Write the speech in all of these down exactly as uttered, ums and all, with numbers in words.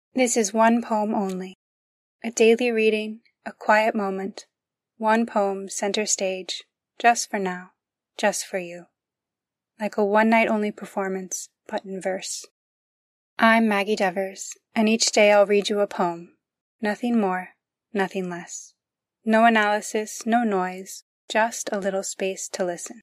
This is one poem only. A daily reading, a quiet moment, one poem center stage, just for now, just for you. Like a one-night-only performance, but in verse. I'm Maggie Devers, and each day I'll read you a poem. Nothing more, nothing less. No analysis, no noise, just a little space to listen.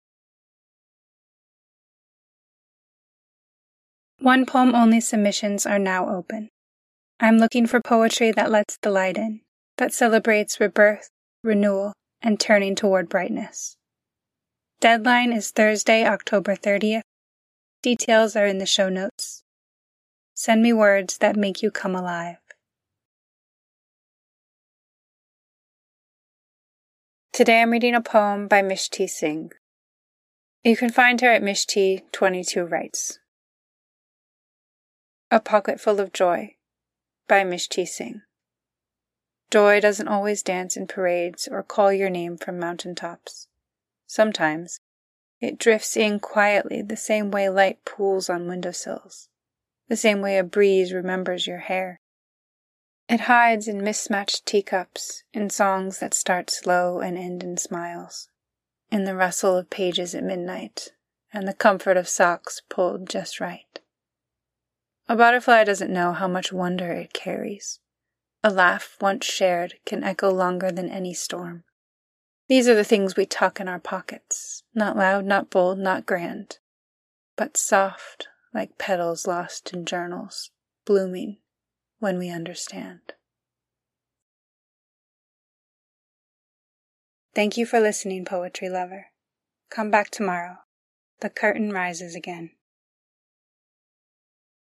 One poem only submissions are now open. I'm looking for poetry that lets the light in, that celebrates rebirth, renewal, and turning toward brightness. Deadline is Thursday, October thirtieth. Details are in the show notes. Send me words that make you come alive. Today I'm reading a poem by Mishti Singh. You can find her at Mishti twenty-two Writes. A Pocketful of Joy by Mishti Singh. Joy doesn't always dance in parades or call your name from mountaintops. Sometimes it drifts in quietly the same way light pools on windowsills, the same way a breeze remembers your hair. It hides in mismatched teacups, in songs that start slow and end in smiles, in the rustle of pages at midnight, and the comfort of socks pulled just right. A butterfly doesn't know how much wonder it carries. A laugh once shared can echo longer than any storm. These are the things we tuck in our pockets, not loud, not bold, not grand, but soft like petals lost in journals, blooming when we understand. Thank you for listening, poetry lover. Come back tomorrow. The curtain rises again.